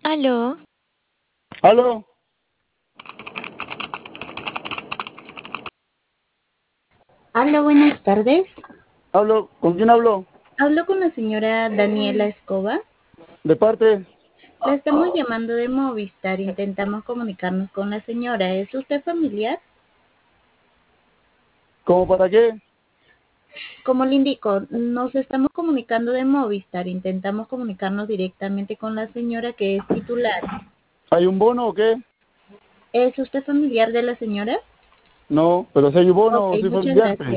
Aló, ¿Aló? Hola, buenas tardes. ¿Hablo? ¿Con quién hablo? Hablo con la señora Daniela Escoba. ¿De parte? La estamos llamando de Movistar. Intentamos comunicarnos con la señora. ¿Es usted familiar? ¿Cómo para qué? Como le indico, nos estamos comunicando de Movistar. Intentamos comunicarnos directamente con la señora que es titular. ¿Hay un bono o qué? ¿Es usted familiar de la señora? No, pero si hay un Ok, bono, soy muchas familiar, gracias. pues.